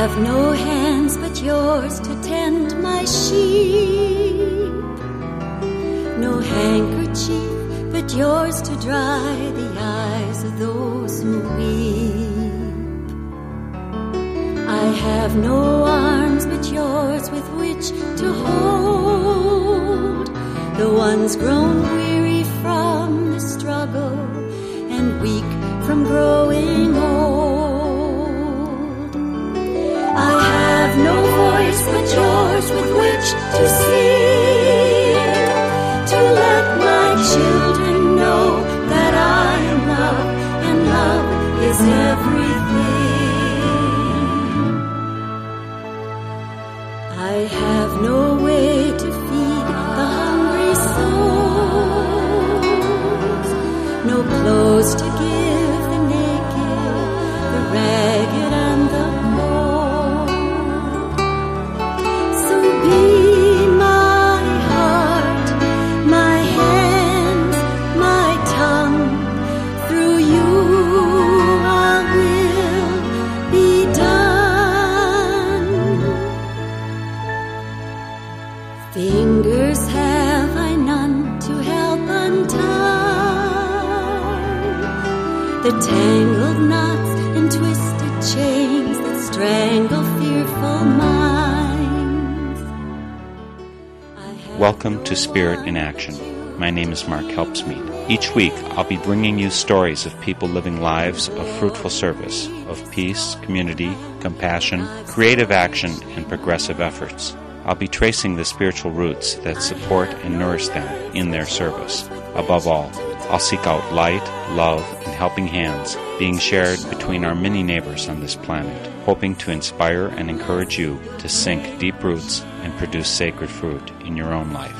have no hands but yours to tend my sheep, no handkerchief but yours to dry the eyes of those who weep. I have no arms but yours with which to hold the ones grown weary from the struggle and weak from growing old. I have no voice but yours with which to sing, to let my children know that I am love, and love is everything. I have no way to feed the hungry souls, no clothes to give the naked, the ragged and the poor. So be my heart, my hands, my tongue, through you all will be done. Fingers have I none to help untie the tangled knots and twisted chains that strangle fearful minds. Welcome to Spirit in Action. My name is Mark Helpsmeet. Each week, I'll be bringing you stories of people living lives of fruitful service, of peace, community, compassion, creative action, and progressive efforts. I'll be tracing the spiritual roots that support and nourish them in their service. Above all, I'll seek out light, love, and helping hands being shared between our many neighbors on this planet, hoping to inspire and encourage you to sink deep roots and produce sacred fruit in your own life.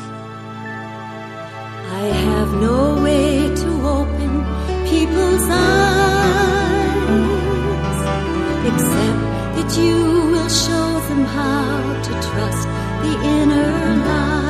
I have no way to open people's eyes, except that you will show them how to trust the inner light.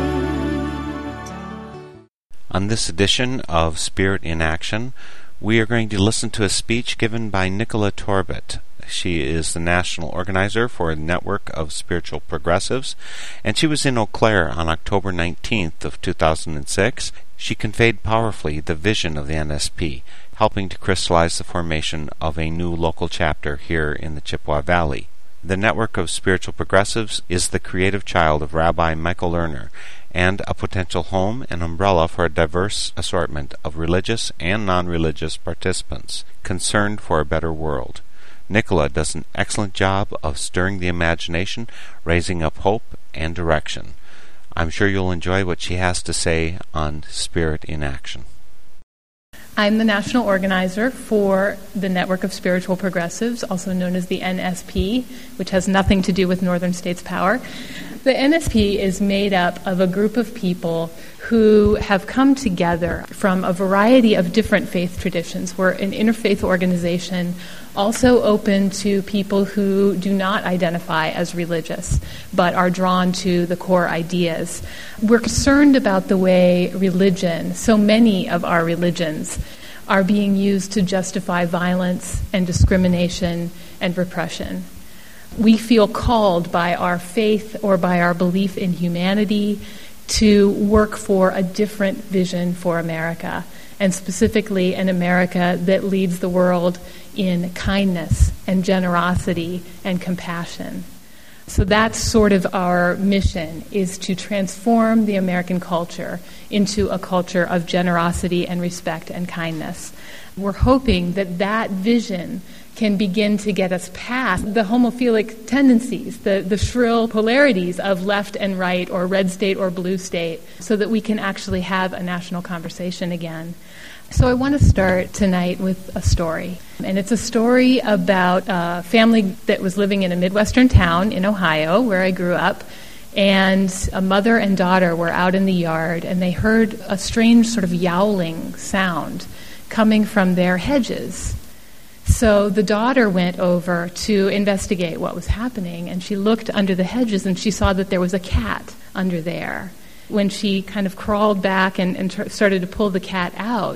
On this edition of Spirit in Action, we are going to listen to a speech given by Nicola Torbett. She is the national organizer for a network of spiritual progressives, and she was in Eau Claire on October 19th of 2006. She conveyed powerfully the vision of the NSP, helping to crystallize the formation of a new local chapter here in the Chippewa Valley. The network of spiritual progressives is the creative child of Rabbi Michael Lerner, and a potential home and umbrella for a diverse assortment of religious and non-religious participants concerned for a better world. Nicola does an excellent job of stirring the imagination, raising up hope and direction. I'm sure you'll enjoy what she has to say on Spirit in Action. I'm the national organizer for the Network of Spiritual Progressives, also known as the NSP, which has nothing to do with Northern States Power. The NSP is made up of a group of people who have come together from a variety of different faith traditions. We're an interfaith organization, also open to people who do not identify as religious, but are drawn to the core ideas. We're concerned about the way religion, so many of our religions, are being used to justify violence and discrimination and repression. We feel called by our faith or by our belief in humanity to work for a different vision for America, and specifically an America that leads the world in kindness and generosity and compassion. So that's sort of our mission, is to transform the American culture into a culture of generosity and respect and kindness. We're hoping that that vision can begin to get us past the homophilic tendencies, the shrill polarities of left and right or red state or blue state, so that we can actually have a national conversation again. So I want to start tonight with a story. And it's a story about a family that was living in a Midwestern town in Ohio, where I grew up. And a mother and daughter were out in the yard, and they heard a strange sort of yowling sound coming from their hedges. So the daughter went over to investigate what was happening, and she looked under the hedges, and she saw that there was a cat under there. When she kind of crawled back and started to pull the cat out,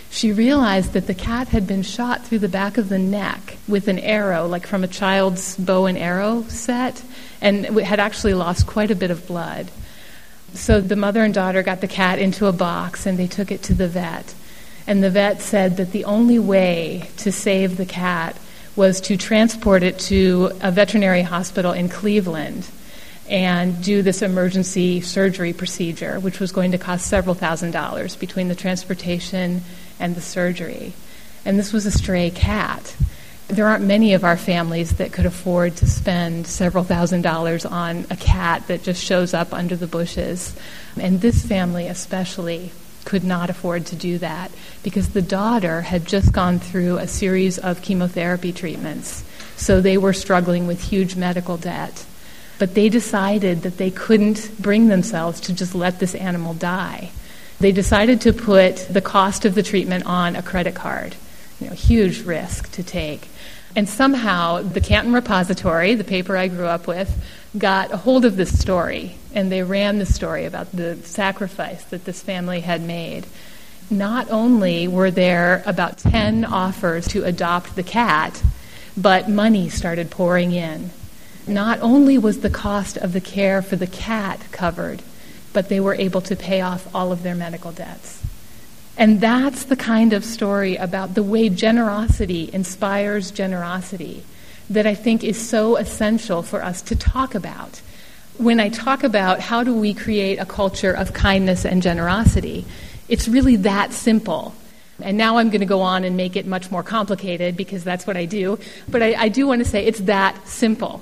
she realized that the cat had been shot through the back of the neck with an arrow, like from a child's bow and arrow set, and had actually lost quite a bit of blood. So the mother and daughter got the cat into a box, and they took it to the vet. And the vet said that the only way to save the cat was to transport it to a veterinary hospital in Cleveland and do this emergency surgery procedure, which was going to cost several $1,000s between the transportation and the surgery. And this was a stray cat. There aren't many of our families that could afford to spend several $1,000s on a cat that just shows up under the bushes. And this family especially could not afford to do that because the daughter had just gone through a series of chemotherapy treatments. So they were struggling with huge medical debt. But they decided that they couldn't bring themselves to just let this animal die. They decided to put the cost of the treatment on a credit card. Huge risk to take. And somehow the Canton Repository, the paper I grew up with, got a hold of this story, and they ran the story about the sacrifice that this family had made. Not only were there about 10 offers to adopt the cat, but money started pouring in. Not only was the cost of the care for the cat covered, but they were able to pay off all of their medical debts. And that's the kind of story about the way generosity inspires generosity that I think is so essential for us to talk about. When I talk about how do we create a culture of kindness and generosity, it's really that simple. And now I'm going to go on and make it much more complicated because that's what I do. But I do want to say it's that simple.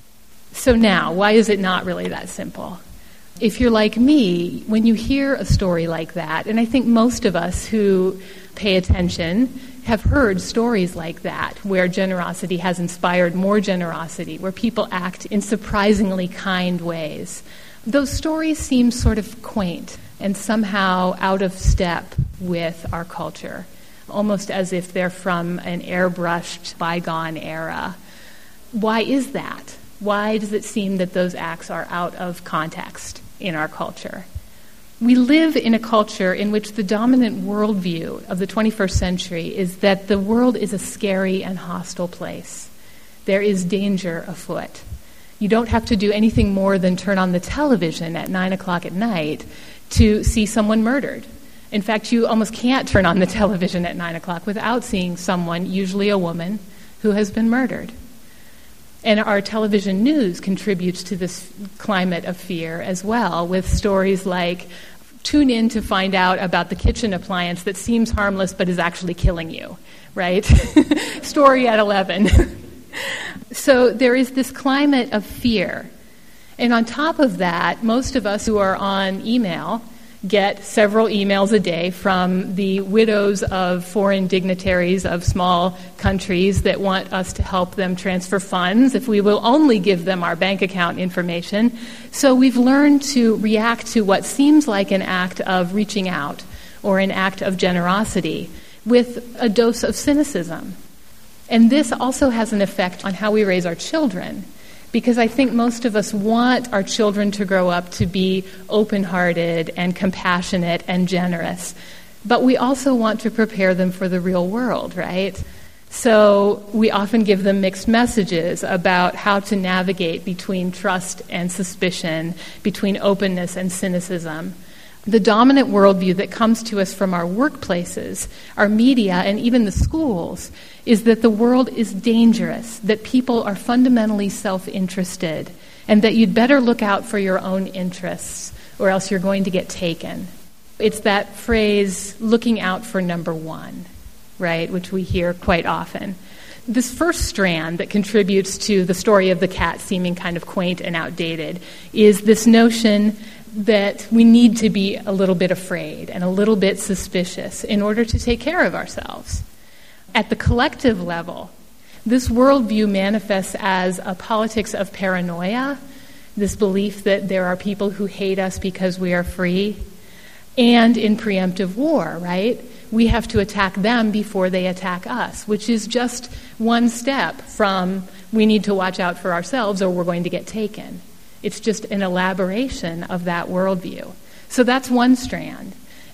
So now, why is it not really that simple? If you're like me, when you hear a story like that, and I think most of us who pay attention have heard stories like that, where generosity has inspired more generosity, where people act in surprisingly kind ways. Those stories seem sort of quaint and somehow out of step with our culture, almost as if they're from an airbrushed bygone era. Why is that? Why does it seem that those acts are out of context in our culture? We live in a culture in which the dominant worldview of the 21st century is that the world is a scary and hostile place. There is danger afoot. You don't have to do anything more than turn on the television at 9 o'clock at night to see someone murdered. In fact, you almost can't turn on the television at 9 o'clock without seeing someone, usually a woman, who has been murdered. And our television news contributes to this climate of fear as well, with stories like, tune in to find out about the kitchen appliance that seems harmless but is actually killing you, right? Story at 11. So there is this climate of fear. And on top of that, most of us who are on email get several emails a day from the widows of foreign dignitaries of small countries that want us to help them transfer funds if we will only give them our bank account information. So we've learned to react to what seems like an act of reaching out or an act of generosity with a dose of cynicism. And this also has an effect on how we raise our children, because I think most of us want our children to grow up to be open-hearted and compassionate and generous. But we also want to prepare them for the real world, right? So we often give them mixed messages about how to navigate between trust and suspicion, between openness and cynicism. The dominant worldview that comes to us from our workplaces, our media, and even the schools is that the world is dangerous, that people are fundamentally self-interested, and that you'd better look out for your own interests or else you're going to get taken. It's that phrase, looking out for number one, right, which we hear quite often. This first strand that contributes to the story of the cat seeming kind of quaint and outdated is this notion that we need to be a little bit afraid and a little bit suspicious in order to take care of ourselves. At the collective level, this worldview manifests as a politics of paranoia, this belief that there are people who hate us because we are free, and in preemptive war, right? We have to attack them before they attack us, which is just one step from we need to watch out for ourselves or we're going to get taken. It's just an elaboration of that worldview. So that's one strand.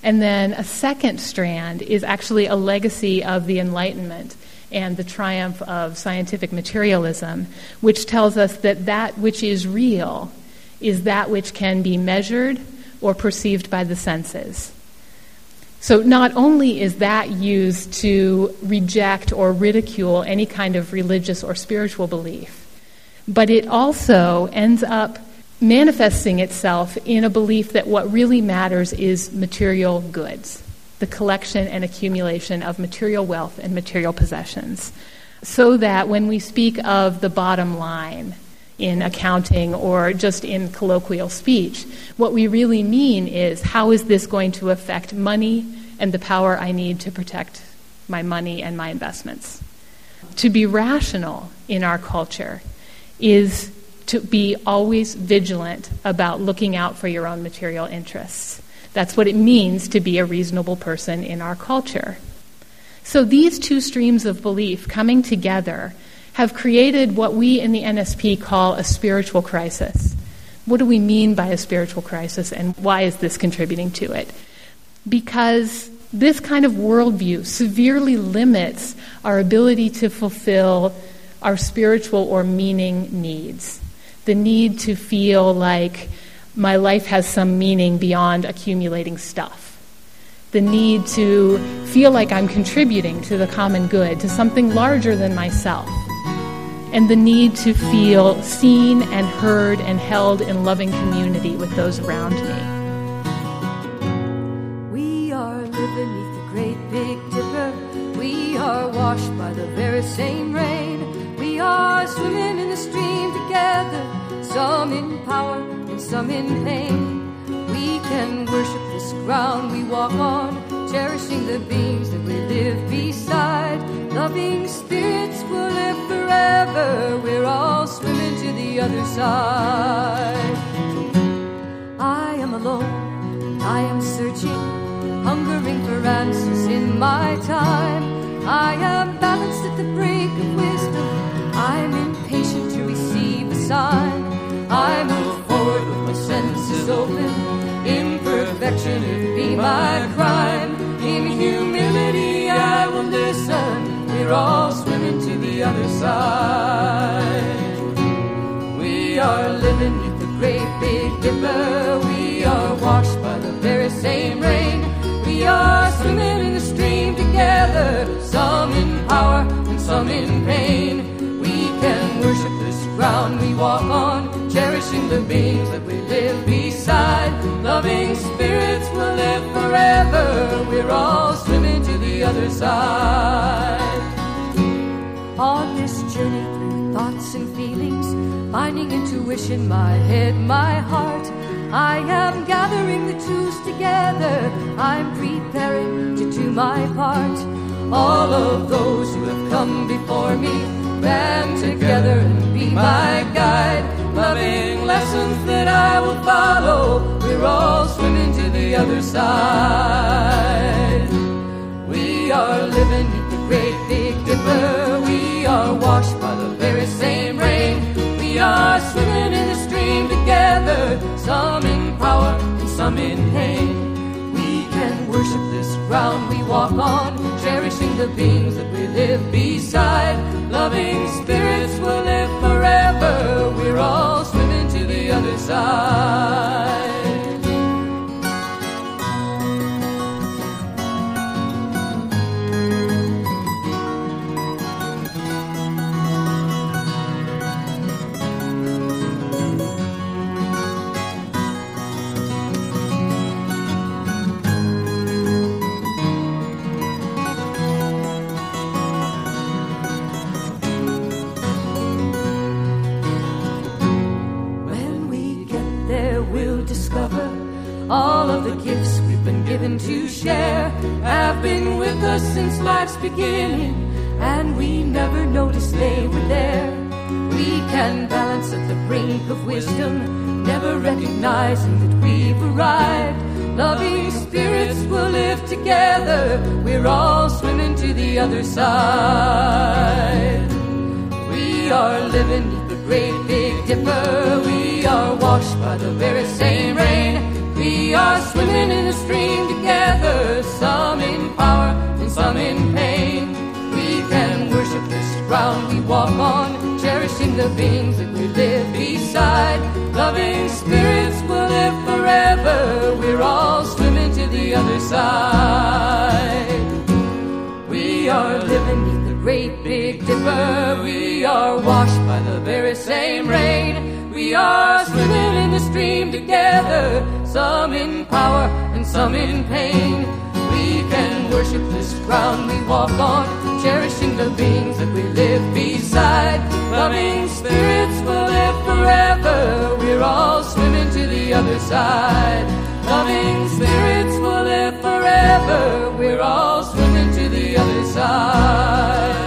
And then a second strand is actually a legacy of the Enlightenment and the triumph of scientific materialism, which tells us that that which is real is that which can be measured or perceived by the senses. So not only is that used to reject or ridicule any kind of religious or spiritual belief, but it also ends up manifesting itself in a belief that what really matters is material goods, the collection and accumulation of material wealth and material possessions. So that when we speak of the bottom line in accounting or just in colloquial speech, what we really mean is, how is this going to affect money and the power I need to protect my money and my investments? To be rational in our culture is to be always vigilant about looking out for your own material interests. That's what it means to be a reasonable person in our culture. So these two streams of belief coming together have created what we in the NSP call a spiritual crisis. What do we mean by a spiritual crisis, and why is this contributing to it? Because this kind of worldview severely limits our ability to fulfill our spiritual or meaning needs. The need to feel like my life has some meaning beyond accumulating stuff. The need to feel like I'm contributing to the common good, to something larger than myself. And the need to feel seen and heard and held in loving community with those around me. We are living beneath the great big dipper. We are washed by the very same rain. We are swimming in the stream together, some in power and some in pain. We can worship this ground we walk on, cherishing the beams that we live beside. Loving spirits will live forever. We're all swimming to the other side. I am alone, I am searching, hungering for answers in my time. I am balanced at the brink of wisdom. I'm impatient to receive a sign. I move forward with my senses open. Imperfection, it be my crime. In humility I will listen. We're all swimming to the other side. We are living with the great big dipper. We are washed by the very same rain. We are swimming in the stream together, some in power and some in pain. We can worship this ground we walk on, cherishing the beings that we live beside. Loving spirits will live forever. We're all swimming to the other side. On this journey through thoughts and feelings, finding intuition, my head, my heart, I am gathering the twos together. I'm preparing to do my part. All of those who have come before me band together and be my guide. Loving lessons that I will follow. We're all swimming to the other side. We are living at the great big dipper. We are washed by the very same rain. We are swimming in the stream together, some in power and some in pain. We can worship this ground we walk on, cherishing the beings that we live beside. Loving spirits will live forever. We're all swimming to the other side. All of the gifts we've been given to share have been with us since life's beginning, and we never noticed they were there. We can balance at the brink of wisdom, never recognizing that we've arrived. Loving spirits will live together. We're all swimming to the other side. We are living at the great big dipper. We are washed by the very same rain. We We are swimming in the stream together, some in power and some in pain. We can worship this ground we walk on, cherishing the beings that we live beside. Loving spirits will live forever, we're all swimming to the other side. We are living beneath the great big dipper, we are washed by the very same rain. We are swimming in the stream together, some in power and some in pain. We can worship this ground we walk on, cherishing the beings that we live beside. Loving spirits will live forever, we're all swimming to the other side. Loving spirits will live forever, we're all swimming to the other side.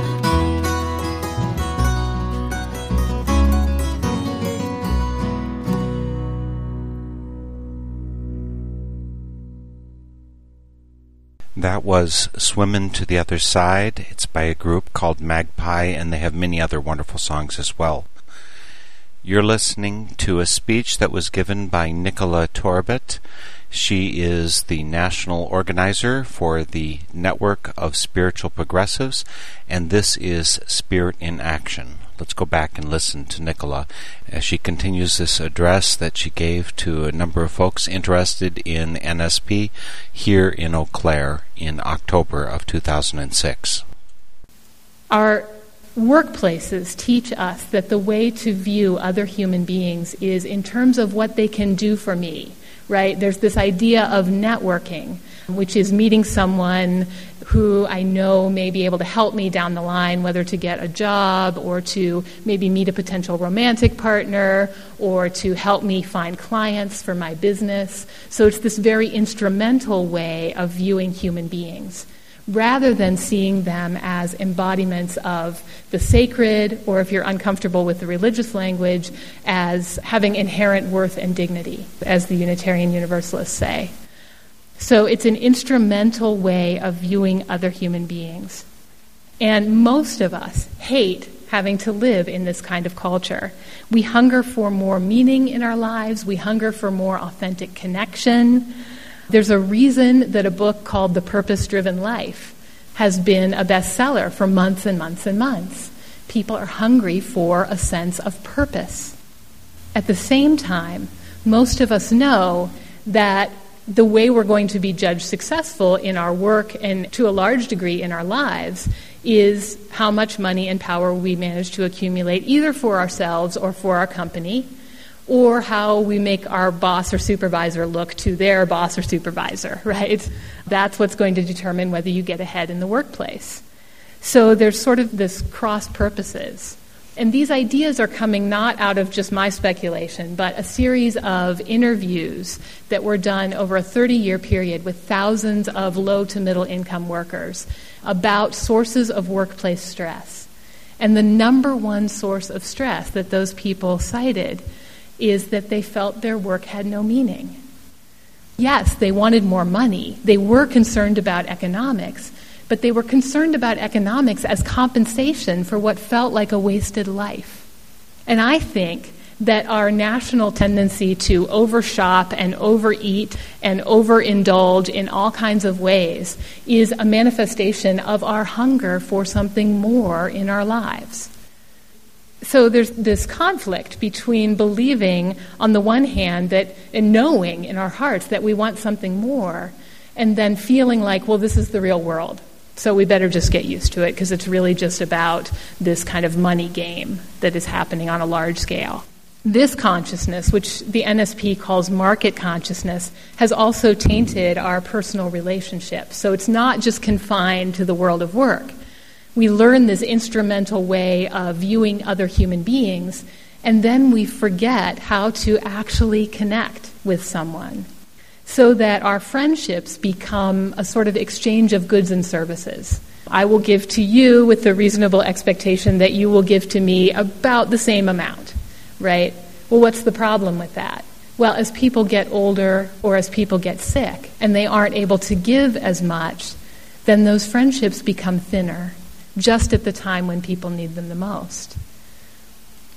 That was Swimmin' to the Other Side. It's by a group called Magpie, and they have many other wonderful songs as well. You're listening to a speech that was given by Nicola Torbett. She is the national organizer for the Network of Spiritual Progressives, and this is Spirit in Action. Let's go back and listen to Nicola as she continues this address that she gave to a number of folks interested in NSP here in Eau Claire in October of 2006. Our workplaces teach us that the way to view other human beings is in terms of what they can do for me, right? There's this idea of networking, which is meeting someone who I know may be able to help me down the line, whether to get a job or to maybe meet a potential romantic partner or to help me find clients for my business. So it's this very instrumental way of viewing human beings, rather than seeing them as embodiments of the sacred, or if you're uncomfortable with the religious language, as having inherent worth and dignity, as the Unitarian Universalists say. So it's an instrumental way of viewing other human beings. And most of us hate having to live in this kind of culture. We hunger for more meaning in our lives. We hunger for more authentic connection. There's a reason that a book called The Purpose-Driven Life has been a bestseller for months and months and months. People are hungry for a sense of purpose. At the same time, most of us know that the way we're going to be judged successful in our work and to a large degree in our lives is how much money and power we manage to accumulate, either for ourselves or for our company, or how we make our boss or supervisor look to their boss or supervisor, right? That's what's going to determine whether you get ahead in the workplace. So there's sort of this cross purposes. And these ideas are coming not out of just my speculation, but a series of interviews that were done over a 30-year period with thousands of low to middle income workers about sources of workplace stress. And the number one source of stress that those people cited is that they felt their work had no meaning. Yes, they wanted more money. They were concerned about economics, but they were concerned about economics as compensation for what felt like a wasted life. And I think that our national tendency to overshop and overeat and overindulge in all kinds of ways is a manifestation of our hunger for something more in our lives. So there's this conflict between believing, on the one hand, that and knowing in our hearts that we want something more, and then feeling like, well, this is the real world, so we better just get used to it because it's really just about this kind of money game that is happening on a large scale. This consciousness, which the NSP calls market consciousness, has also tainted our personal relationships. So it's not just confined to the world of work. We learn this instrumental way of viewing other human beings, and then we forget how to actually connect with someone, so that our friendships become a sort of exchange of goods and services. I will give to you with the reasonable expectation that you will give to me about the same amount, right? Well, what's the problem with that? Well, as people get older or as people get sick and they aren't able to give as much, then those friendships become thinner, just at the time when people need them the most.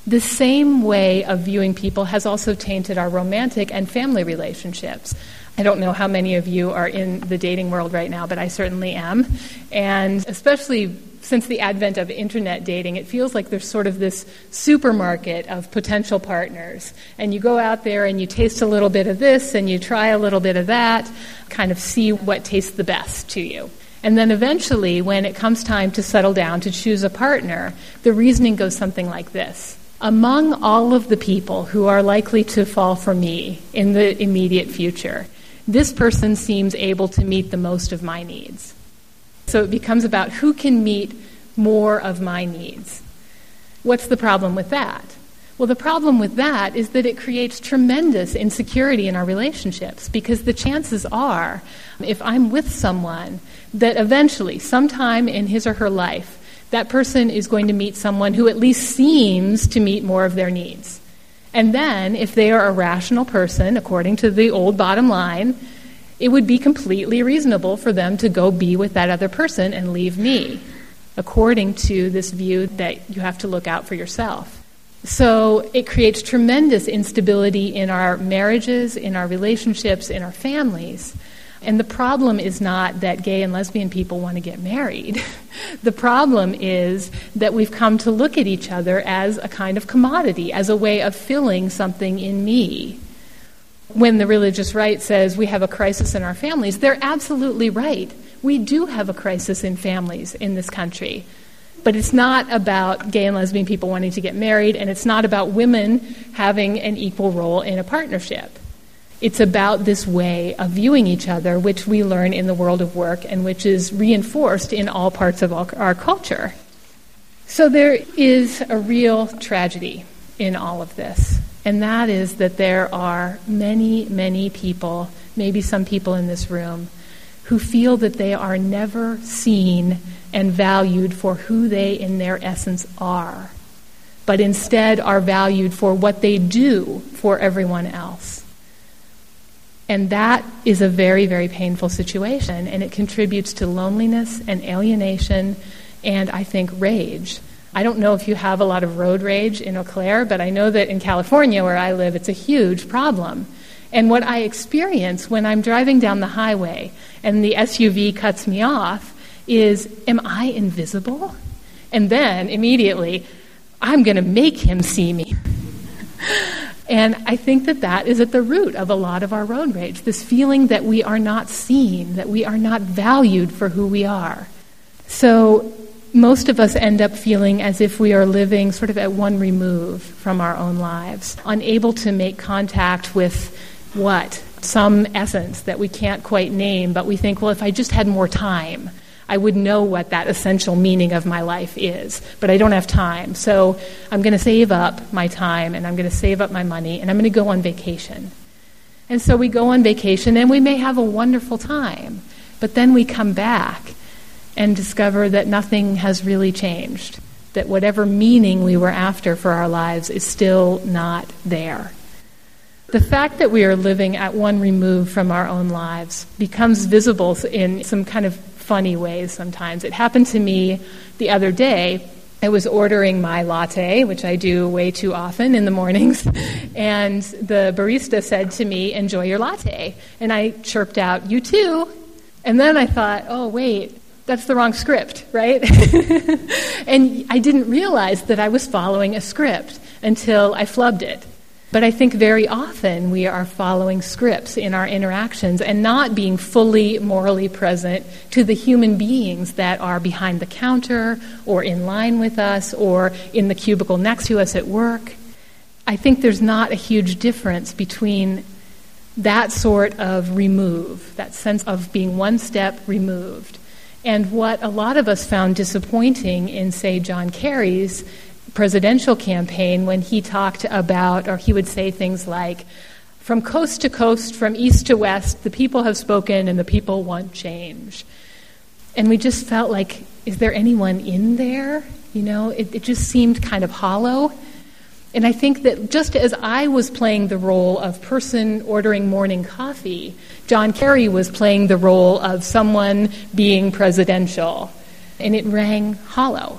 The same way of viewing people has also tainted our romantic and family relationships. I don't know how many of you are in the dating world right now, but I certainly am. And especially since the advent of internet dating, it feels like there's sort of this supermarket of potential partners. And you go out there and you taste a little bit of this and you try a little bit of that, kind of see what tastes the best to you. And then eventually, when it comes time to settle down to choose a partner, the reasoning goes something like this. Among all of the people who are likely to fall for me in the immediate future, this person seems able to meet the most of my needs. So it becomes about who can meet more of my needs. What's the problem with that? Well, the problem with that is that it creates tremendous insecurity in our relationships, because the chances are, if I'm with someone, that eventually, sometime in his or her life, that person is going to meet someone who at least seems to meet more of their needs. And then, if they are a rational person, according to the old bottom line, it would be completely reasonable for them to go be with that other person and leave me, according to this view that you have to look out for yourself. So it creates tremendous instability in our marriages, in our relationships, in our families. And the problem is not that gay and lesbian people want to get married. The problem is that we've come to look at each other as a kind of commodity, as a way of filling something in me. When the religious right says we have a crisis in our families, they're absolutely right. We do have a crisis in families in this country. But it's not about gay and lesbian people wanting to get married, and it's not about women having an equal role in a partnership. It's about this way of viewing each other, which we learn in the world of work and which is reinforced in all parts of our culture. So there is a real tragedy in all of this, and that is that there are many, many people, maybe some people in this room, who feel that they are never seen and valued for who they in their essence are, but instead are valued for what they do for everyone else. And that is a very, very painful situation, and it contributes to loneliness and alienation and, I think, rage. I don't know if you have a lot of road rage in Eau Claire, but I know that in California, where I live, it's a huge problem. And what I experience when I'm driving down the highway and the SUV cuts me off is, am I invisible? And then, immediately, I'm going to make him see me. And I think that that is at the root of a lot of our road rage, this feeling that we are not seen, that we are not valued for who we are. So most of us end up feeling as if we are living sort of at one remove from our own lives, unable to make contact with some essence that we can't quite name, but we think, well, if I just had more time, I would know what that essential meaning of my life is, but I don't have time. So I'm going to save up my time, and I'm going to save up my money, and I'm going to go on vacation. And so we go on vacation, and we may have a wonderful time, but then we come back and discover that nothing has really changed, that whatever meaning we were after for our lives is still not there. The fact that we are living at one remove from our own lives becomes visible in some kind of funny ways sometimes. It happened to me the other day. I was ordering my latte, which I do way too often in the mornings, and the barista said to me, "Enjoy your latte." And I chirped out, "You too." And then I thought, oh, wait, that's the wrong script, right? And I didn't realize that I was following a script until I flubbed it. But I think very often we are following scripts in our interactions and not being fully morally present to the human beings that are behind the counter or in line with us or in the cubicle next to us at work. I think there's not a huge difference between that sort of remove, that sense of being one step removed, and what a lot of us found disappointing in, say, John Kerry's presidential campaign, when he talked about, or he would say things like, "From coast to coast, from east to west, the people have spoken and the people want change." And we just felt like, is there anyone in there? You know, it just seemed kind of hollow. And I think that just as I was playing the role of person ordering morning coffee, John Kerry was playing the role of someone being presidential. And it rang hollow.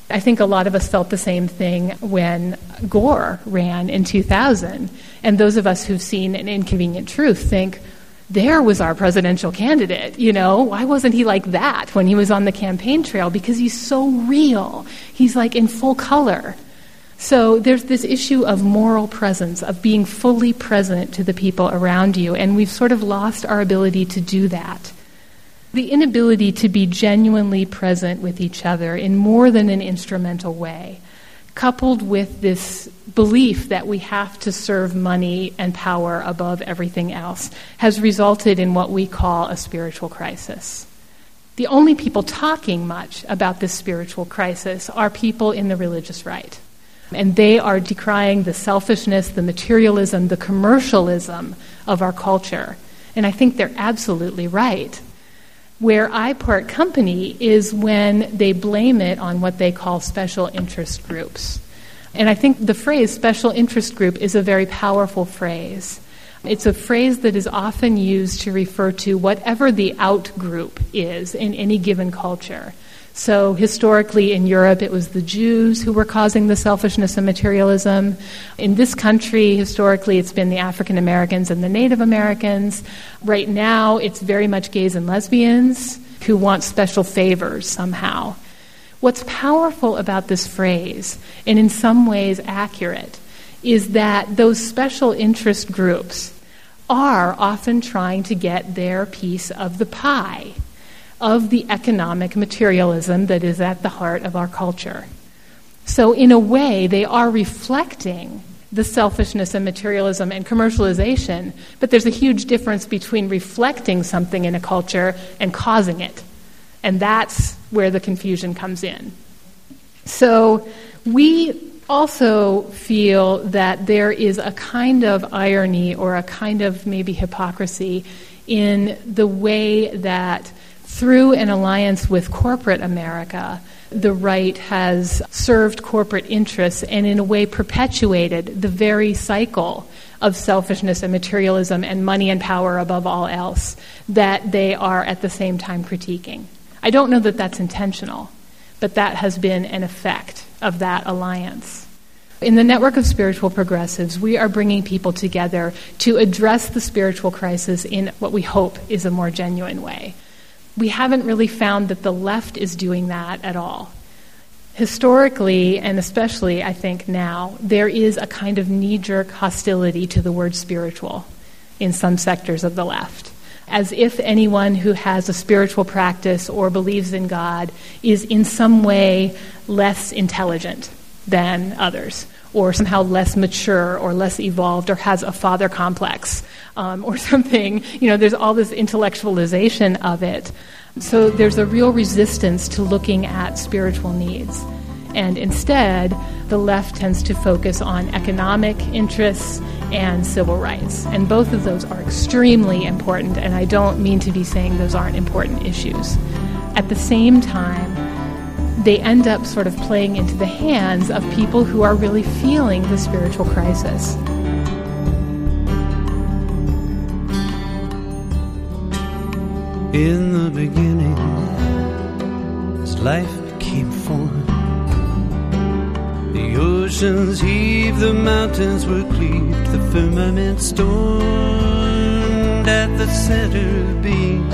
I think a lot of us felt the same thing when Gore ran in 2000. And those of us who've seen An Inconvenient Truth think, there was our presidential candidate, Why wasn't he like that when he was on the campaign trail? Because he's so real. He's like in full color. So there's this issue of moral presence, of being fully present to the people around you, and we've sort of lost our ability to do that. The inability to be genuinely present with each other in more than an instrumental way, coupled with this belief that we have to serve money and power above everything else, has resulted in what we call a spiritual crisis. The only people talking much about this spiritual crisis are people in the religious right. And they are decrying the selfishness, the materialism, the commercialism of our culture. And I think they're absolutely right. Where I part company is when they blame it on what they call special interest groups. And I think the phrase special interest group is a very powerful phrase. It's a phrase that is often used to refer to whatever the out group is in any given culture. So historically in Europe, it was the Jews who were causing the selfishness and materialism. In this country, historically, it's been the African Americans and the Native Americans. Right now, it's very much gays and lesbians who want special favors somehow. What's powerful about this phrase, and in some ways accurate, is that those special interest groups are often trying to get their piece of the pie, of the economic materialism that is at the heart of our culture. So in a way, they are reflecting the selfishness and materialism and commercialization, but there's a huge difference between reflecting something in a culture and causing it. And that's where the confusion comes in. So we also feel that there is a kind of irony or a kind of maybe hypocrisy in the way that through an alliance with corporate America, the right has served corporate interests and in a way perpetuated the very cycle of selfishness and materialism and money and power above all else that they are at the same time critiquing. I don't know that that's intentional, but that has been an effect of that alliance. In the Network of Spiritual Progressives, we are bringing people together to address the spiritual crisis in what we hope is a more genuine way. We haven't really found that the left is doing that at all. Historically, and especially I think now, there is a kind of knee-jerk hostility to the word spiritual in some sectors of the left, as if anyone who has a spiritual practice or believes in God is in some way less intelligent than others, or somehow less mature or less evolved or has a father complex or something. There's all this intellectualization of it. So there's a real resistance to looking at spiritual needs. And instead, the left tends to focus on economic interests and civil rights. And both of those are extremely important, and I don't mean to be saying those aren't important issues. At the same time, they end up sort of playing into the hands of people who are really feeling the spiritual crisis. In the beginning, as life became formed, the oceans heaved, the mountains were cleaved, the firmament stormed at the center of being.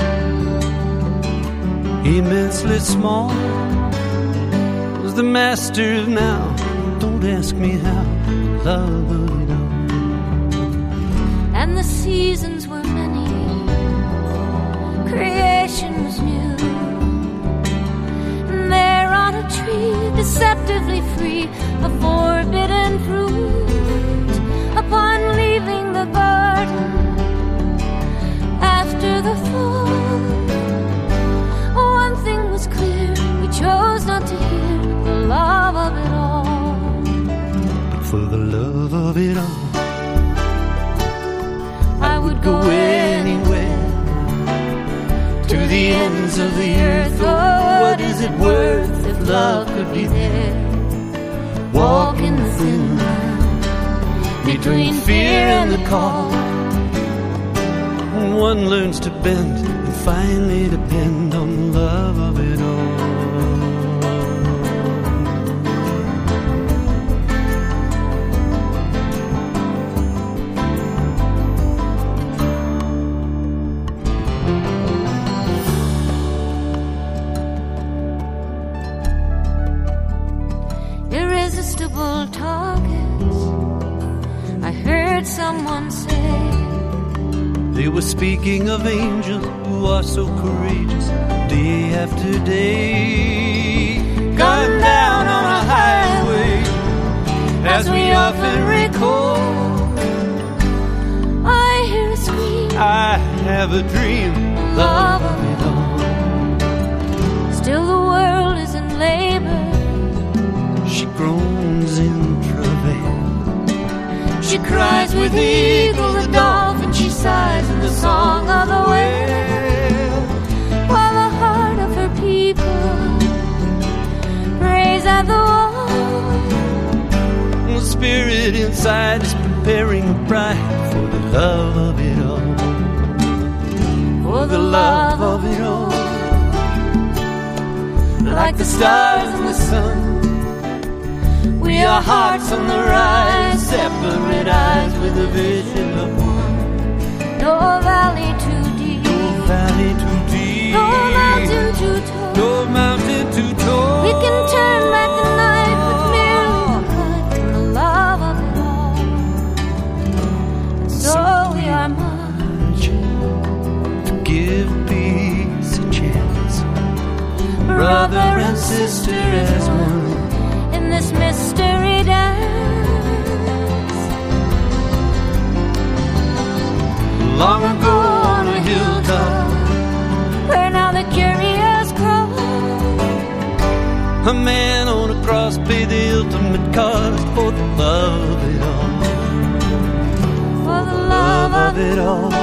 Immensely small was the master of now. Don't ask me how, love of it all. And the seasons were many, creation was new, and there on a tree, deceptively free, a forbidden fruit. Upon leaving the garden after the fall, one thing was clear, we chose not to hear the love of it all. But for the love of it all, I would go anywhere, to the ends of the earth. Oh, what is it worth if love could be there? Walk in the thin line between fear and the call. One learns to bend and finally depend on the love of it all. invisible targets. I heard someone say they were speaking of angels who are so courageous, day after day, gunned down on a highway, as we often recall. I hear a scream, I have a dream, love of it all. Still the world is in labor. She groans in travail. She cries with the eagle, the dolphin. She sighs in the song of the whale. While the heart of her people prays at the wall. The spirit inside is preparing a bride for the love of it all. For the love of it all. Like the stars in the sun, we are hearts on the rise, separate eyes with a vision of one. No valley too deep, no valley too deep, no mountain too tall, no mountain too tall. We can turn back the night with merely a cut from the love of it all. And so we are marching to give peace a chance, brother and sister as one, in this mystery dance. Long ago on a hilltop, where now the curious crawl, a man on a cross paid the ultimate cost for the love of it all. For the love of it all.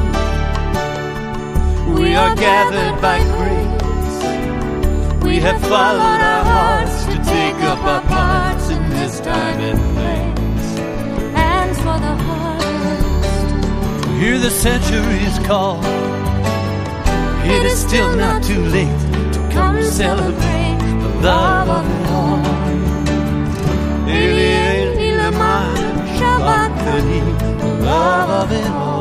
We are gathered by grace. We have followed our hearts to take up our parts in this time and place. Hands for the harvest. Hear the centuries call. It is still not too late to come celebrate the love of it all. Eli, Eli, lama sabachthani, the love of it all.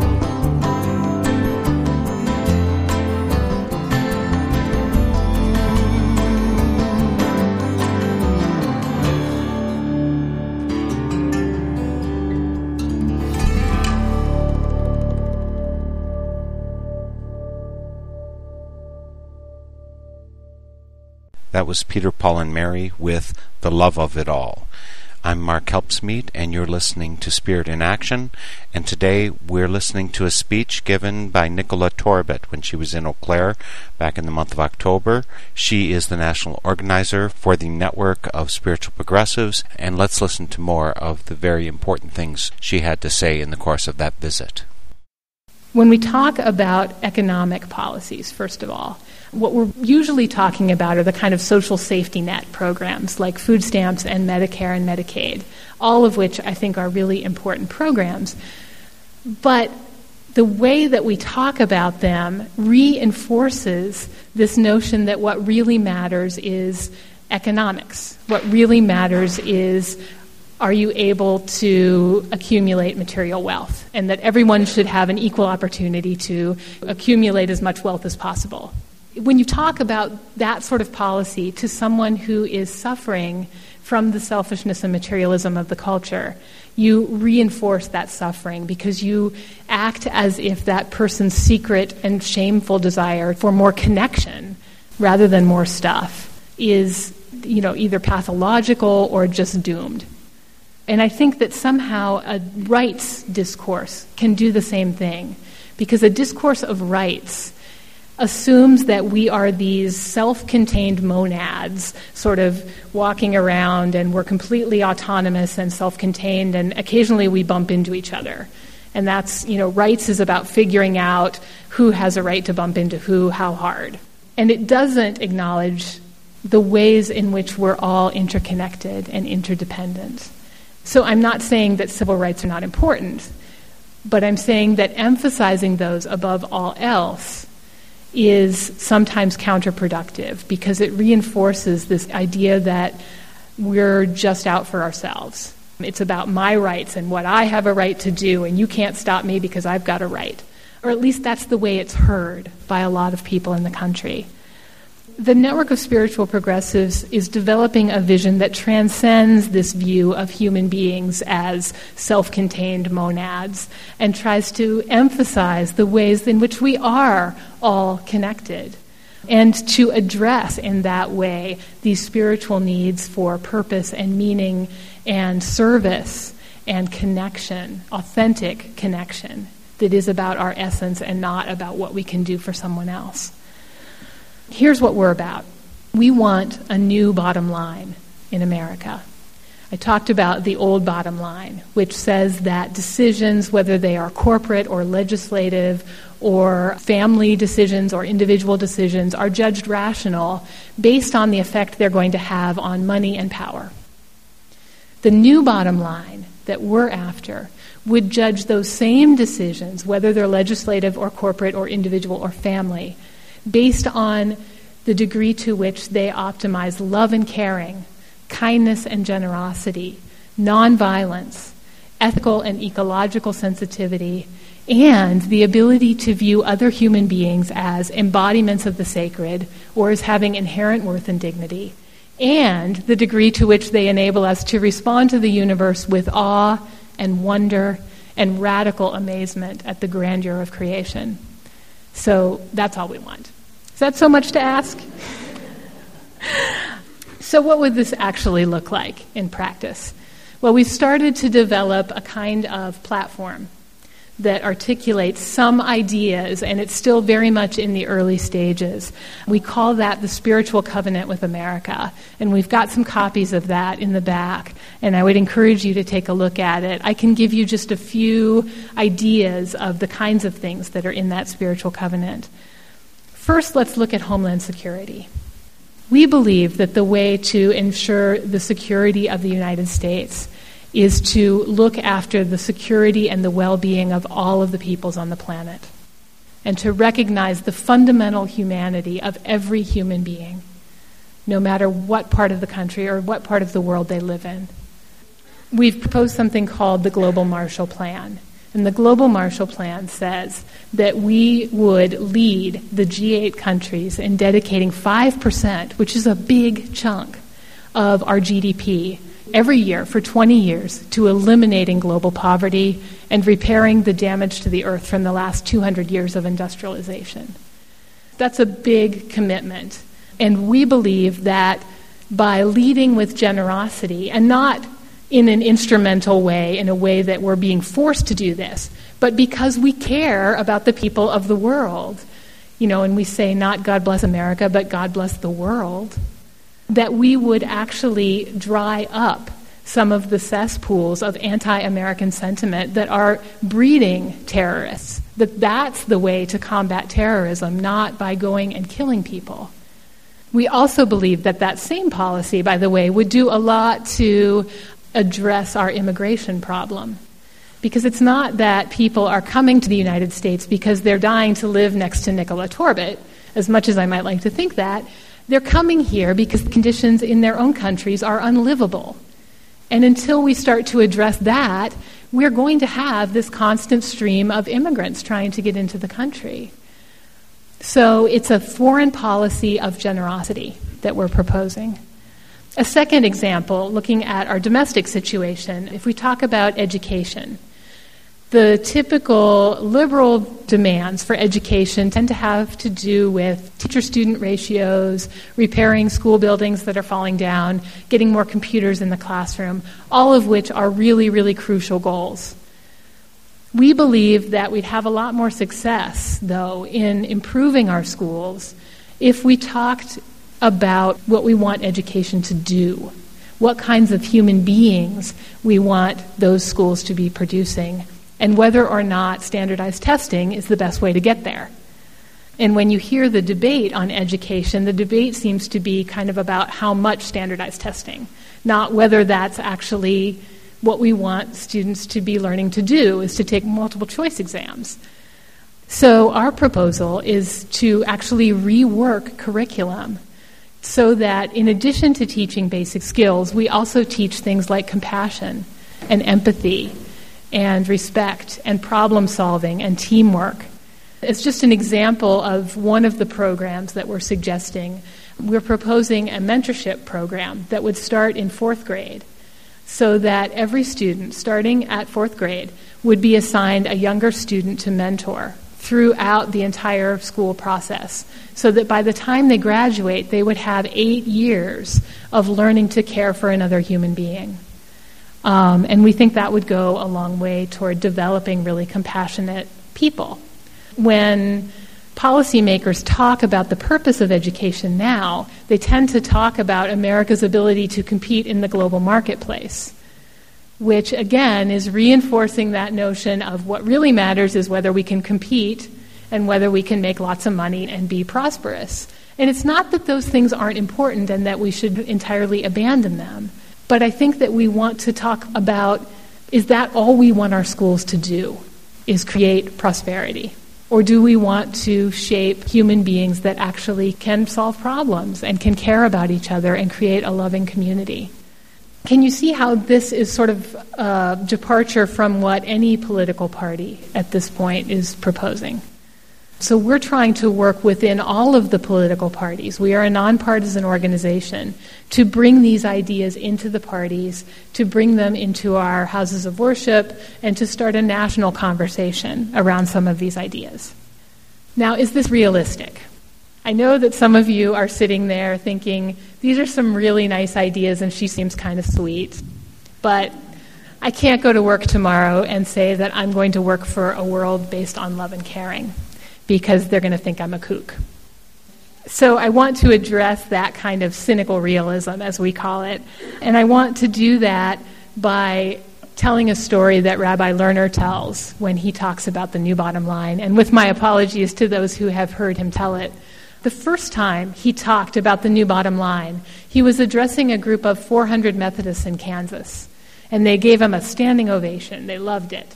That was Peter, Paul, and Mary with The Love of It All. I'm Mark Helpsmeet, and you're listening to Spirit in Action, and today we're listening to a speech given by Nicola Torbett when she was in Eau Claire back in the month of October. She is the national organizer for the Network of Spiritual Progressives, and let's listen to more of the very important things she had to say in the course of that visit. When we talk about economic policies, first of all, what we're usually talking about are the kind of social safety net programs like food stamps and Medicare and Medicaid, all of which I think are really important programs. But the way that we talk about them reinforces this notion that what really matters is economics. What really matters is, are you able to accumulate material wealth? And that everyone should have an equal opportunity to accumulate as much wealth as possible. When you talk about that sort of policy to someone who is suffering from the selfishness and materialism of the culture, you reinforce that suffering because you act as if that person's secret and shameful desire for more connection rather than more stuff is, either pathological or just doomed. And I think that somehow a rights discourse can do the same thing, because a discourse of rights assumes that we are these self-contained monads sort of walking around and we're completely autonomous and self-contained, and occasionally we bump into each other. And that's, rights is about figuring out who has a right to bump into who, how hard. And it doesn't acknowledge the ways in which we're all interconnected and interdependent. So I'm not saying that civil rights are not important, but I'm saying that emphasizing those above all else is sometimes counterproductive because it reinforces this idea that we're just out for ourselves. It's about my rights and what I have a right to do, and you can't stop me because I've got a right. Or at least that's the way it's heard by a lot of people in the country. The Network of Spiritual Progressives is developing a vision that transcends this view of human beings as self-contained monads and tries to emphasize the ways in which we are all connected, and to address in that way these spiritual needs for purpose and meaning and service and connection, authentic connection that is about our essence and not about what we can do for someone else. Here's what we're about. We want a new bottom line in America. I talked about the old bottom line, which says that decisions, whether they are corporate or legislative or family decisions or individual decisions, are judged rational based on the effect they're going to have on money and power. The new bottom line that we're after would judge those same decisions, whether they're legislative or corporate or individual or family, based on the degree to which they optimize love and caring, kindness and generosity, nonviolence, ethical and ecological sensitivity, and the ability to view other human beings as embodiments of the sacred or as having inherent worth and dignity, and the degree to which they enable us to respond to the universe with awe and wonder and radical amazement at the grandeur of creation. So that's all we want. Is that so much to ask? So what would this actually look like in practice? Well, we've started to develop a kind of platform that articulates some ideas, and it's still very much in the early stages. We call that the Spiritual Covenant with America, and we've got some copies of that in the back, and I would encourage you to take a look at it. I can give you just a few ideas of the kinds of things that are in that spiritual covenant. First, let's look at Homeland Security. We believe that the way to ensure the security of the United States is to look after the security and the well-being of all of the peoples on the planet, and to recognize the fundamental humanity of every human being, no matter what part of the country or what part of the world they live in. We've proposed something called the Global Marshall Plan. And the Global Marshall Plan says that we would lead the G8 countries in dedicating 5%, which is a big chunk, of our GDP every year for 20 years to eliminating global poverty and repairing the damage to the earth from the last 200 years of industrialization. That's a big commitment. And we believe that by leading with generosity, and not in an instrumental way, in a way that we're being forced to do this, but because we care about the people of the world, and we say not God bless America, but God bless the world, that we would actually dry up some of the cesspools of anti-American sentiment that are breeding terrorists, that's the way to combat terrorism, not by going and killing people. We also believe that that same policy, by the way, would do a lot to address our immigration problem. Because it's not that people are coming to the United States because they're dying to live next to Nicola Torbett, as much as I might like to think that. They're coming here because the conditions in their own countries are unlivable. And until we start to address that, we're going to have this constant stream of immigrants trying to get into the country. So it's a foreign policy of generosity that we're proposing. A second example, looking at our domestic situation, if we talk about education, the typical liberal demands for education tend to have to do with teacher-student ratios, repairing school buildings that are falling down, getting more computers in the classroom, all of which are really, really crucial goals. We believe that we'd have a lot more success, though, in improving our schools if we talked about what we want education to do, what kinds of human beings we want those schools to be producing, and whether or not standardized testing is the best way to get there. And when you hear the debate on education, the debate seems to be kind of about how much standardized testing, not whether that's actually what we want students to be learning to do, is to take multiple choice exams. So our proposal is to actually rework curriculum so that in addition to teaching basic skills, we also teach things like compassion and empathy and respect and problem solving and teamwork. It's just an example of one of the programs that we're suggesting. We're proposing a mentorship program that would start in 4th grade so that every student, starting at 4th grade, would be assigned a younger student to mentor throughout the entire school process, so that by the time they graduate, they would have 8 years of learning to care for another human being. And we think that would go a long way toward developing really compassionate people. When policymakers talk about the purpose of education now, they tend to talk about America's ability to compete in the global marketplace, which again is reinforcing that notion of what really matters is whether we can compete and whether we can make lots of money and be prosperous. And it's not that those things aren't important and that we should entirely abandon them, but I think that we want to talk about, is that all we want our schools to do, is create prosperity? Or do we want to shape human beings that actually can solve problems and can care about each other and create a loving community? Can you see how this is sort of a departure from what any political party at this point is proposing? So we're trying to work within all of the political parties. We are a nonpartisan organization to bring these ideas into the parties, to bring them into our houses of worship, and to start a national conversation around some of these ideas. Now, is this realistic? I know that some of you are sitting there thinking, these are some really nice ideas and she seems kind of sweet, but I can't go to work tomorrow and say that I'm going to work for a world based on love and caring, because they're going to think I'm a kook. So I want to address that kind of cynical realism, as we call it, and I want to do that by telling a story that Rabbi Lerner tells when he talks about the New Bottom Line, and with my apologies to those who have heard him tell it. The first time he talked about the New Bottom Line, he was addressing a group of 400 Methodists in Kansas, and they gave him a standing ovation. They loved it.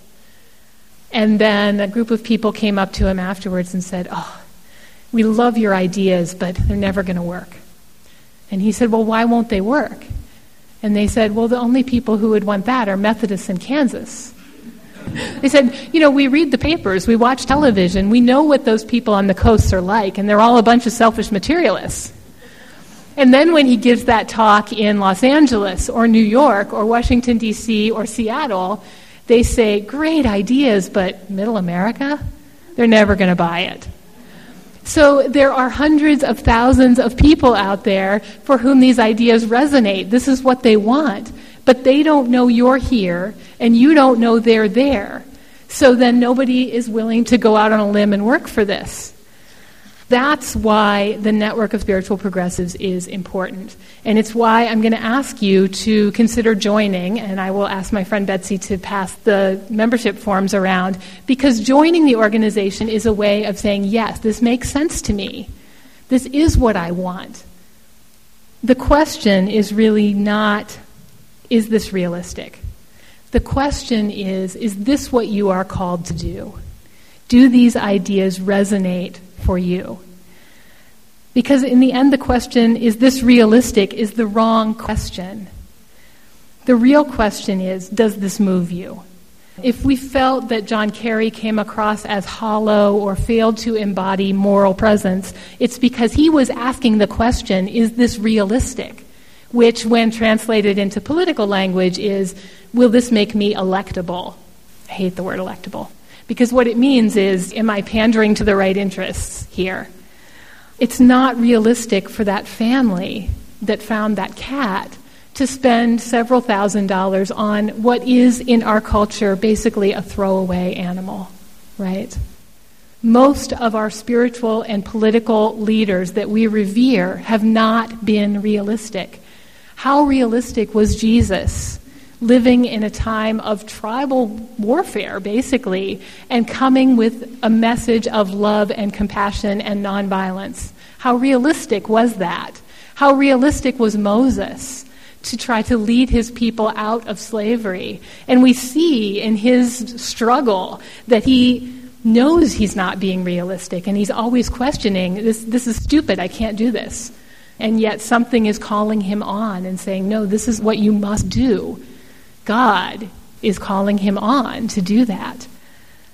And then a group of people came up to him afterwards and said, "Oh, we love your ideas, but they're never going to work." And he said, "Well, why won't they work?" And they said, "Well, the only people who would want that are Methodists in Kansas." They said, "We read the papers, we watch television, we know what those people on the coasts are like, and they're all a bunch of selfish materialists." And then when he gives that talk in Los Angeles or New York or Washington, D.C. or Seattle, they say, "Great ideas, but middle America? They're never going to buy it." So there are hundreds of thousands of people out there for whom these ideas resonate. This is what they want. But they don't know you're here, and you don't know they're there. So then nobody is willing to go out on a limb and work for this. That's why the Network of Spiritual Progressives is important. And it's why I'm going to ask you to consider joining, and I will ask my friend Betsy to pass the membership forms around, because joining the organization is a way of saying, yes, this makes sense to me. This is what I want. The question is really not, is this realistic? The question is this what you are called to do? Do these ideas resonate for you? Because in the end, the question, is this realistic, is the wrong question. The real question is, does this move you? If we felt that John Kerry came across as hollow or failed to embody moral presence, it's because he was asking the question, is this realistic? Which, when translated into political language, is, will this make me electable? I hate the word electable. Because what it means is, am I pandering to the right interests here? It's not realistic for that family that found that cat to spend several $1,000s on what is, in our culture, basically a throwaway animal, right? Most of our spiritual and political leaders that we revere have not been realistic. How realistic was Jesus, living in a time of tribal warfare, basically, and coming with a message of love and compassion and nonviolence? How realistic was that? How realistic was Moses to try to lead his people out of slavery? And we see in his struggle that he knows he's not being realistic, and he's always questioning, this is stupid, I can't do this. And yet something is calling him on and saying, no, this is what you must do. God is calling him on to do that.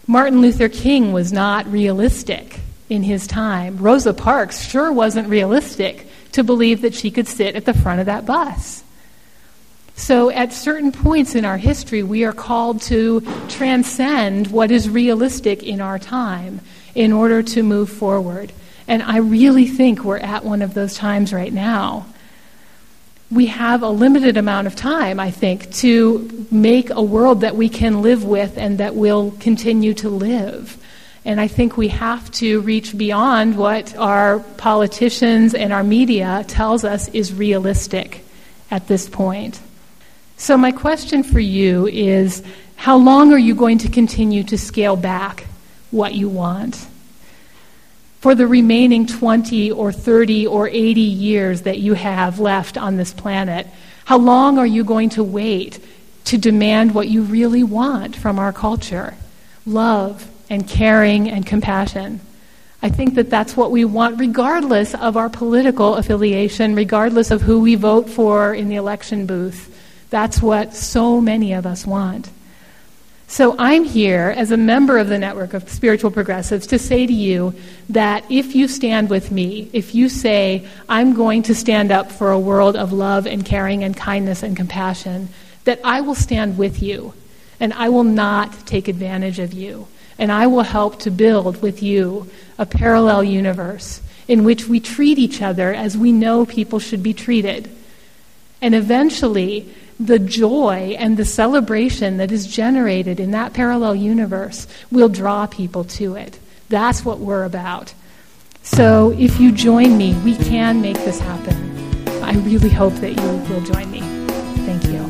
Martin Luther King was not realistic in his time. Rosa Parks sure wasn't realistic to believe that she could sit at the front of that bus. So at certain points in our history, we are called to transcend what is realistic in our time in order to move forward. And I really think we're at one of those times right now. We have a limited amount of time, I think, to make a world that we can live with and that will continue to live. And I think we have to reach beyond what our politicians and our media tells us is realistic at this point. So my question for you is, how long are you going to continue to scale back what you want? For the remaining 20 or 30 or 80 years that you have left on this planet, how long are you going to wait to demand what you really want from our culture? Love and caring and compassion. I think that that's what we want regardless of our political affiliation, regardless of who we vote for in the election booth. That's what so many of us want. So I'm here as a member of the Network of Spiritual Progressives to say to you that if you stand with me, if you say, I'm going to stand up for a world of love and caring and kindness and compassion, that I will stand with you and I will not take advantage of you. And I will help to build with you a parallel universe in which we treat each other as we know people should be treated. And eventually, the joy and the celebration that is generated in that parallel universe will draw people to it. That's what we're about. So if you join me, we can make this happen. I really hope that you will join me. Thank you.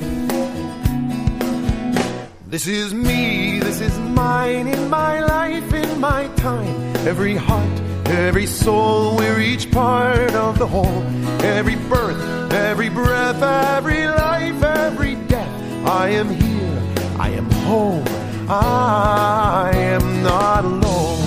This is me, this is mine, in my life, in my time. Every heart, every soul, we're each part of the whole. Every birth, every breath, every life, every death. I am here, I am home, I am not alone.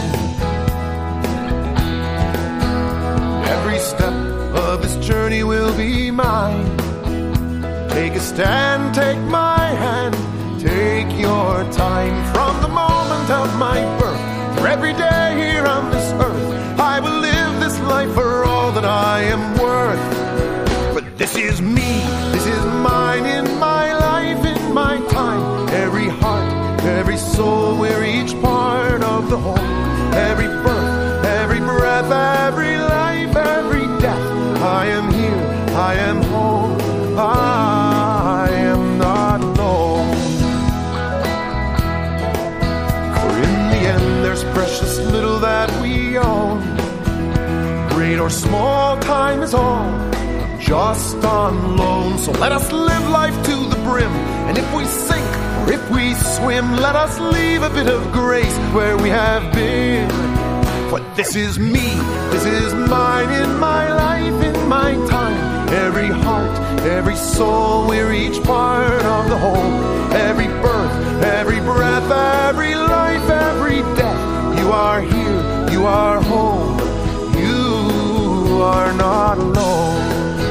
Every step of this journey will be mine. Take a stand, take my hand. Take your time from the moment of my birth. For every day here on this earth, I will live this life for all that I am worth. But this is me, this is mine, in my life, in my time. Every heart, every soul, we're each part of the whole. Every birth, every breath, every life, every death. I am here, I am home, I am not alone. There's precious little that we own. Great or small, time is all just on loan. So let us live life to the brim. And if we sink or if we swim, let us leave a bit of grace where we have been. For this is me, this is mine, in my life, in my time. Every heart, every soul, we're each part of the whole. Every birth, every breath, every life, every death. You are here, you are home, you are not alone.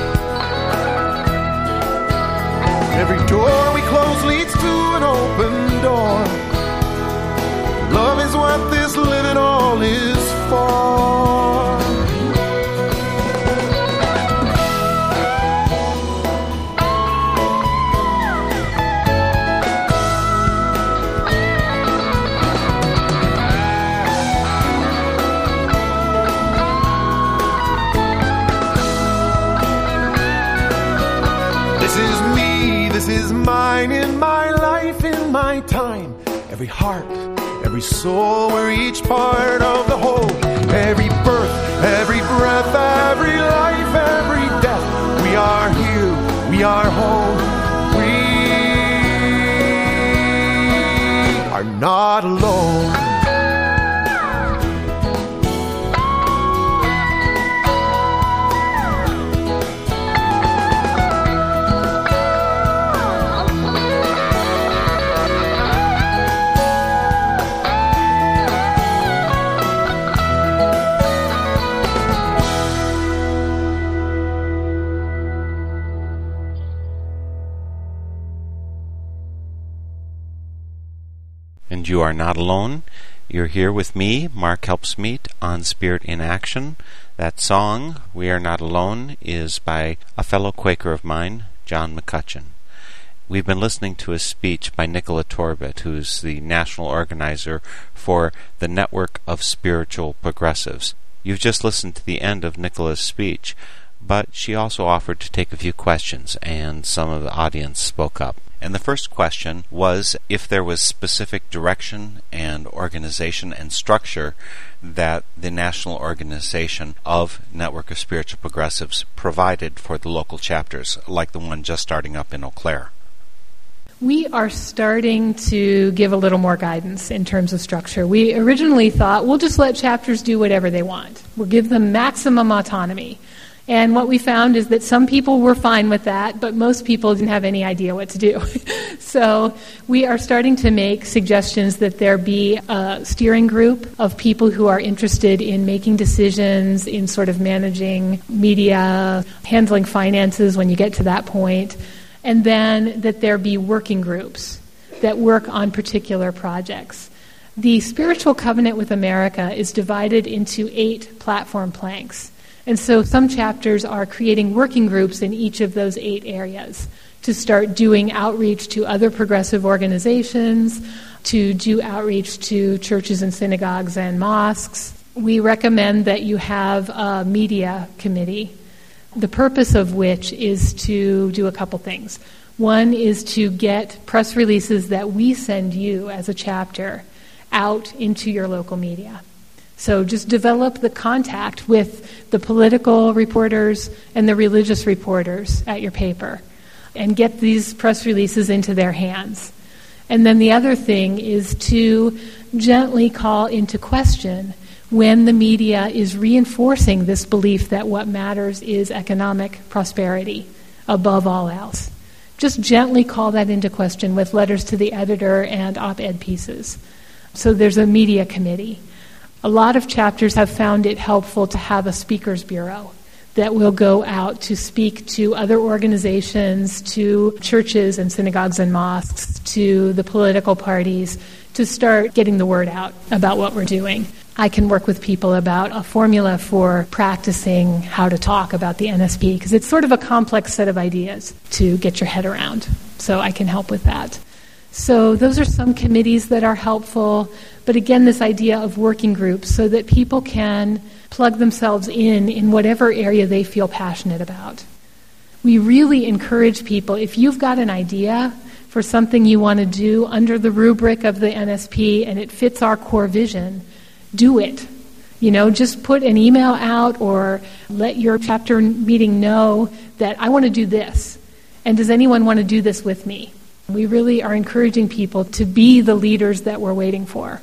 Every door we close leads to an open door. Love is what this living all is for. This is me, this is mine, in my life, in my time. Every heart, every soul, we're each part of the whole. Every birth, every breath, every life, every death. We are here, we are home. We are not alone. and you are not alone. You're here with me, Mark Helpsmeet, on Spirit in Action. That song, We Are Not Alone, is by a fellow Quaker of mine, John McCutcheon. We've been listening to a speech by Nicola Torbett, who's the national organizer for the Network of Spiritual Progressives. You've just listened to the end of Nicola's speech, but she also offered to take a few questions, and some of the audience spoke up. And the first question was if there was specific direction and organization and structure that the national organization of Network of Spiritual Progressives provided for the local chapters, like the one just starting up in Eau Claire. We are starting to give a little more guidance in terms of structure. We originally thought we'll just let chapters do whatever they want. We'll give them maximum autonomy. And what we found is that some people were fine with that, but most people didn't have any idea what to do. So we are starting to make suggestions that there be a steering group of people who are interested in making decisions, in sort of managing media, handling finances when you get to that point, and then that there be working groups that work on particular projects. The Spiritual Covenant with America is divided into 8 platform planks. And so some chapters are creating working groups in each of those 8 areas to start doing outreach to other progressive organizations, to do outreach to churches and synagogues and mosques. We recommend that you have a media committee, the purpose of which is to do a couple things. One is to get press releases that we send you as a chapter out into your local media. So just develop the contact with the political reporters and the religious reporters at your paper and get these press releases into their hands. And then the other thing is to gently call into question when the media is reinforcing this belief that what matters is economic prosperity above all else. Just gently call that into question with letters to the editor and op-ed pieces. So there's a media committee. A lot of chapters have found it helpful to have a speakers bureau that will go out to speak to other organizations, to churches and synagogues and mosques, to the political parties, to start getting the word out about what we're doing. I can work with people about a formula for practicing how to talk about the NSP, because it's sort of a complex set of ideas to get your head around. So I can help with that. So those are some committees that are helpful. But again, this idea of working groups so that people can plug themselves in whatever area they feel passionate about. We really encourage people, if you've got an idea for something you want to do under the rubric of the NSP and it fits our core vision, do it. Just put an email out or let your chapter meeting know that I want to do this. And does anyone want to do this with me? We really are encouraging people to be the leaders that we're waiting for.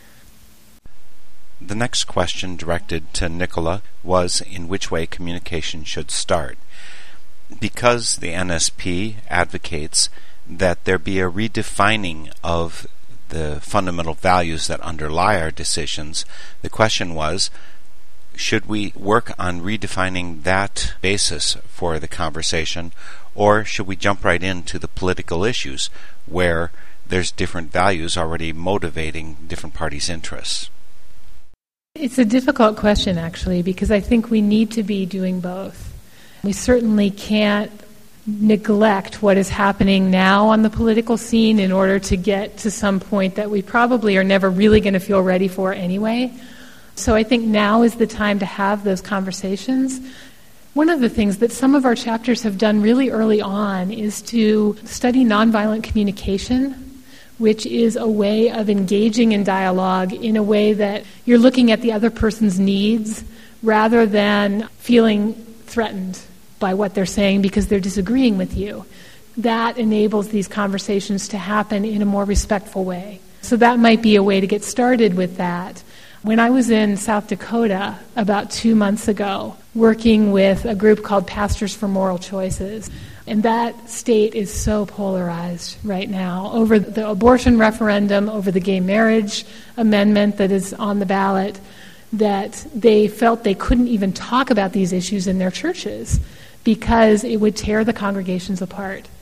The next question directed to Nicola was in which way communication should start. Because the NSP advocates that there be a redefining of the fundamental values that underlie our decisions, the question was, should we work on redefining that basis for the conversation, or should we jump right into the political issues where there's different values already motivating different parties' interests? It's a difficult question, actually, because I think we need to be doing both. We certainly can't neglect what is happening now on the political scene in order to get to some point that we probably are never really going to feel ready for anyway. So I think now is the time to have those conversations. One of the things that some of our chapters have done really early on is to study nonviolent communication, which is a way of engaging in dialogue in a way that you're looking at the other person's needs rather than feeling threatened by what they're saying because they're disagreeing with you. That enables these conversations to happen in a more respectful way. So that might be a way to get started with that. When I was in South Dakota about 2 months ago, working with a group called Pastors for Moral Choices, and that state is so polarized right now over the abortion referendum, over the gay marriage amendment that is on the ballot, that they felt they couldn't even talk about these issues in their churches because it would tear the congregations apart.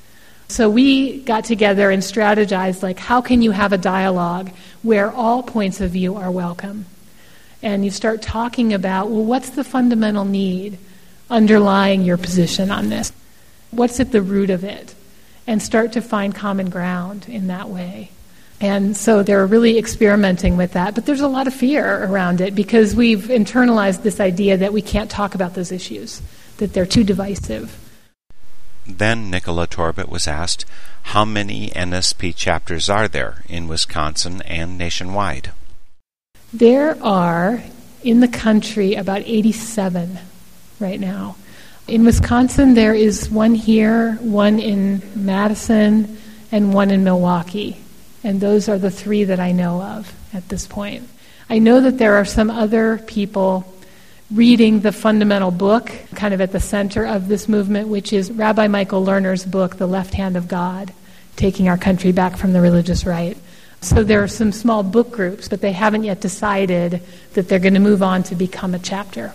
So we got together and strategized, like, how can you have a dialogue where all points of view are welcome? And you start talking about, well, what's the fundamental need underlying your position on this? What's at the root of it? And start to find common ground in that way. And so they're really experimenting with that. But there's a lot of fear around it because we've internalized this idea that we can't talk about those issues, that they're too divisive. Then Nicola Torbett was asked, how many NSP chapters are there in Wisconsin and nationwide? There are, in the country, about 87 right now. In Wisconsin, there is one here, one in Madison, and one in Milwaukee. And those are the three that I know of at this point. I know that there are some other people reading the fundamental book, kind of at the center of this movement, which is Rabbi Michael Lerner's book, The Left Hand of God, Taking Our Country Back from the Religious Right. So there are some small book groups, but they haven't yet decided that they're going to move on to become a chapter.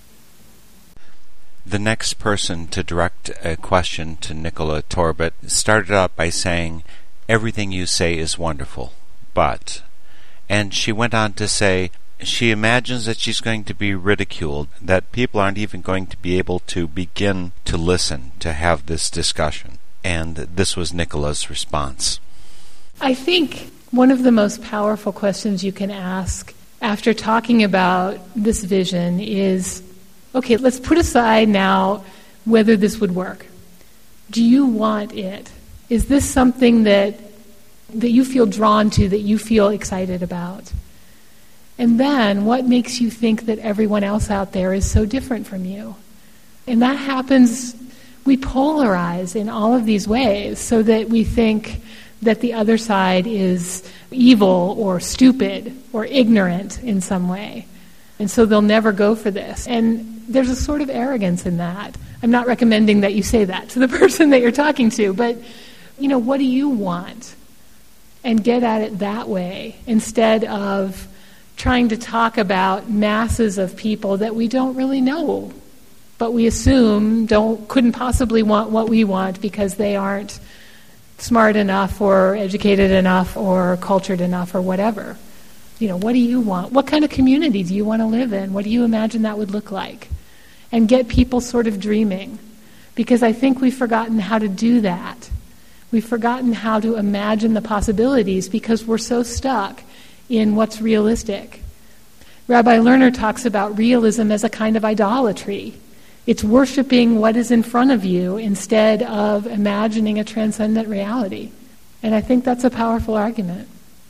The next person to direct a question to Nicola Torbett started out by saying, everything you say is wonderful, but... And she went on to say, she imagines that she's going to be ridiculed, that people aren't even going to be able to begin to listen, to have this discussion. And this was Nicola's response. I think one of the most powerful questions you can ask after talking about this vision is, okay, let's put aside now whether this would work. Do you want it? Is this something that you feel drawn to, that you feel excited about? And then, what makes you think that everyone else out there is so different from you? And that happens, we polarize in all of these ways so that we think that the other side is evil or stupid or ignorant in some way. And so they'll never go for this. And there's a sort of arrogance in that. I'm not recommending that you say that to the person that you're talking to, but, what do you want? And get at it that way instead of trying to talk about masses of people that we don't really know, but we assume couldn't possibly want what we want because they aren't smart enough or educated enough or cultured enough or whatever. What do you want? What kind of community do you want to live in? What do you imagine that would look like? And get people sort of dreaming, because I think we've forgotten how to do that. We've forgotten how to imagine the possibilities because we're so stuck in what's realistic. Rabbi Lerner talks about realism as a kind of idolatry. It's worshiping what is in front of you instead of imagining a transcendent reality. And I think that's a powerful argument.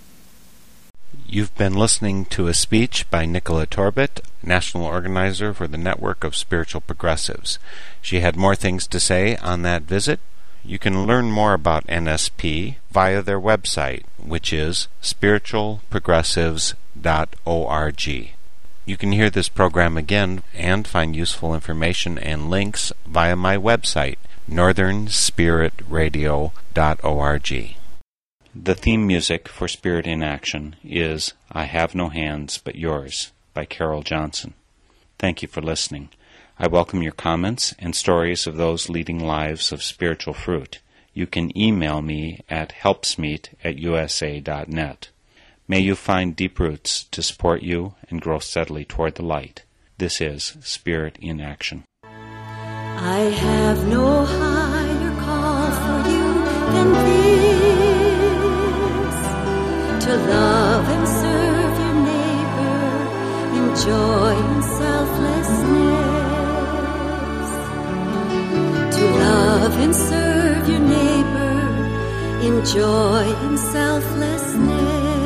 You've been listening to a speech by Nicola Torbett, national organizer for the Network of Spiritual Progressives. She had more things to say on that visit. You can learn more about NSP via their website, which is spiritualprogressives.org. You can hear this program again and find useful information and links via my website, northernspiritradio.org. The theme music for Spirit in Action is I Have No Hands But Yours by Carol Johnson. Thank you for listening. I welcome your comments and stories of those leading lives of spiritual fruit. You can email me at helpsmeet@usa.net. May you find deep roots to support you and grow steadily toward the light. This is Spirit in Action. I have no higher call for you than this, to love and serve your neighbor in joy and selflessness. To love and serve your neighbor in joy and selflessness.